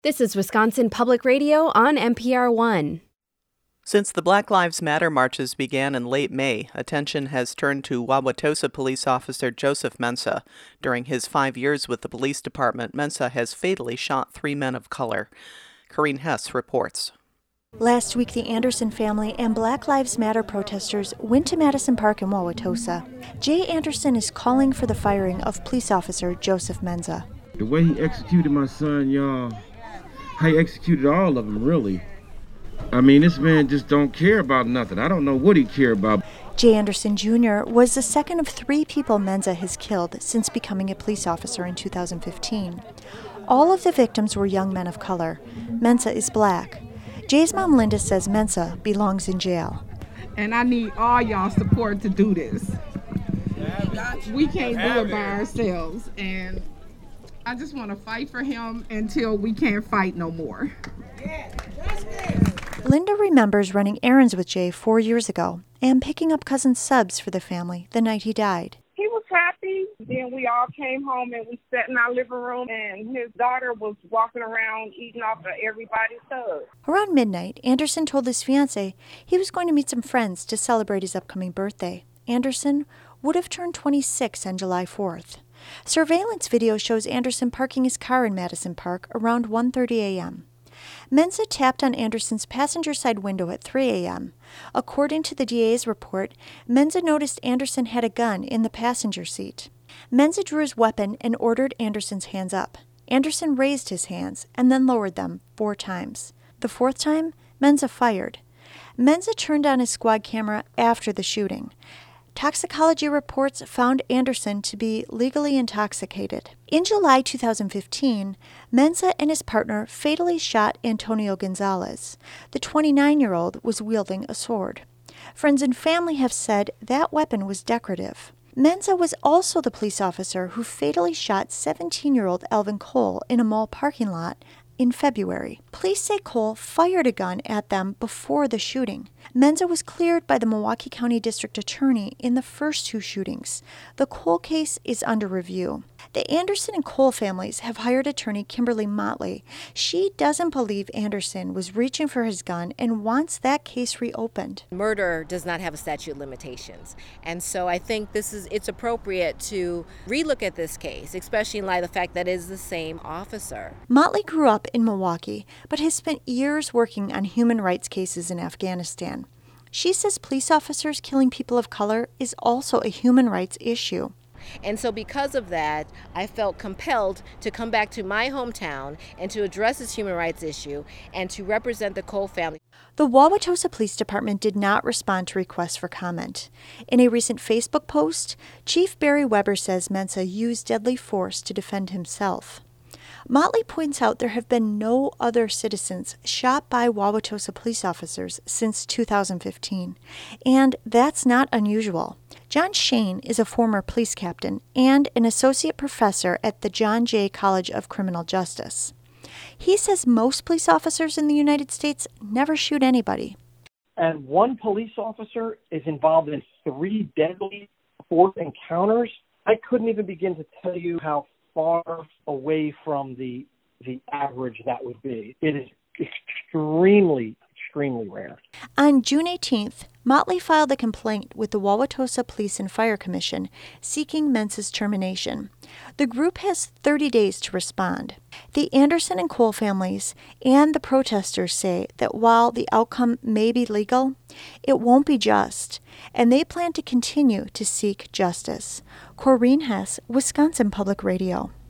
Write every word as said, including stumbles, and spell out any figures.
This is Wisconsin Public Radio on N P R one. Since the Black Lives Matter marches began in late May, attention has turned to Wauwatosa police officer Joseph Mensah. During his five years with the police department, Mensah has fatally shot three men of color. Corrine Hess reports. Last week, the Anderson family and Black Lives Matter protesters went to Madison Park in Wauwatosa. Jay Anderson is calling for the firing of police officer Joseph Mensah. The way he executed my son, y'all, how he executed all of them, really. I mean, this man just don't care about nothing. I don't know what he care about. Jay Anderson Junior was the second of three people Mensah has killed since becoming a police officer in two thousand fifteen. All of the victims were young men of color. Mensah is black. Jay's mom, Linda, says Mensah belongs in jail. And I need all y'all support to do this. We can't do it by ourselves. And I just want to fight for him until we can't fight no more. Linda remembers running errands with Jay four years ago and picking up cousin subs for the family the night he died. He was happy. Then we all came home and we sat in our living room, and his daughter was walking around eating off of everybody's subs. Around midnight, Anderson told his fiancée he was going to meet some friends to celebrate his upcoming birthday. Anderson would have turned twenty-six on July fourth. Surveillance video shows Anderson parking his car in Madison Park around one thirty a.m. Mensah tapped on Anderson's passenger side window at three a.m. According to the D A's report, Mensah noticed Anderson had a gun in the passenger seat. Mensah drew his weapon and ordered Anderson's hands up. Anderson raised his hands and then lowered them four times. The fourth time, Mensah fired. Mensah turned on his squad camera after the shooting. Toxicology reports found Anderson to be legally intoxicated. In July two thousand fifteen, Mensah and his partner fatally shot Antonio Gonzalez. The twenty-nine-year-old was wielding a sword. Friends and family have said that weapon was decorative. Mensah was also the police officer who fatally shot seventeen-year-old Alvin Cole in a mall parking lot in February. Police say Cole fired a gun at them before the shooting. Mensah was cleared by the Milwaukee County District Attorney in the first two shootings. The Cole case is under review. The Anderson and Cole families have hired attorney Kimberly Motley. She doesn't believe Anderson was reaching for his gun and wants that case reopened. Murder does not have a statute of limitations. And so I think this is it's appropriate to relook at this case, especially in light of the fact that it is the same officer. Motley grew up in Milwaukee, but has spent years working on human rights cases in Afghanistan. She says police officers killing people of color is also a human rights issue. And so because of that, I felt compelled to come back to my hometown and to address this human rights issue and to represent the Cole family. The Wauwatosa Police Department did not respond to requests for comment. In a recent Facebook post, Chief Barry Weber says Mensah used deadly force to defend himself. Motley points out there have been no other citizens shot by Wauwatosa police officers since two thousand fifteen, and that's not unusual. John Shane is a former police captain and an associate professor at the John Jay College of Criminal Justice. He says most police officers in the United States never shoot anybody. And one police officer is involved in three deadly force encounters. I couldn't even begin to tell you how far away from the the average that would be. It is extremely, extremely rare. On June eighteenth, Motley filed a complaint with the Wauwatosa Police and Fire Commission seeking Mensah's termination. The group has thirty days to respond. The Anderson and Cole families and the protesters say that while the outcome may be legal, it won't be just, and they plan to continue to seek justice. Corrine Hess, Wisconsin Public Radio.